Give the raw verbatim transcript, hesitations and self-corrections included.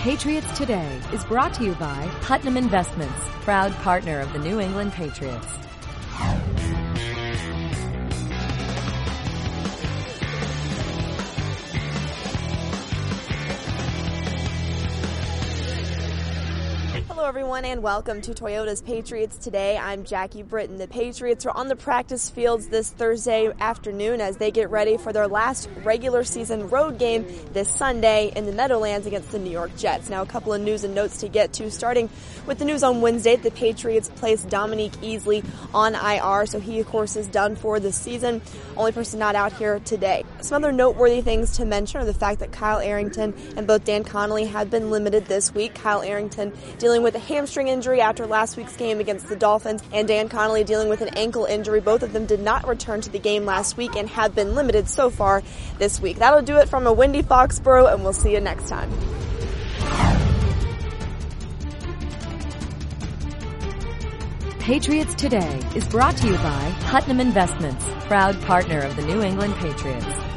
Patriots Today is brought to you by Putnam Investments, proud partner of the New England Patriots. Hello everyone and welcome to Toyota's Patriots Today. I'm Jackie Britton. The Patriots are on the practice fields this Thursday afternoon as they get ready for their last regular season road game this Sunday in the Meadowlands against the New York Jets. Now a couple of news and notes to get to, starting with the news on Wednesday. The Patriots placed Dominique Easley on I R, so he of course is done for the season. Only person not out here today. Some other noteworthy things to mention are the fact that Kyle Arrington and both Dan Connolly have been limited this week. Kyle Arrington dealing with a hamstring injury after last week's game against the Dolphins, and Dan Connolly dealing with an ankle injury. Both of them did not return to the game last week and have been limited so far this week. That'll do it from a windy Foxborough, and we'll see you next time. Patriots Today is brought to you by Putnam Investments, proud partner of the New England Patriots.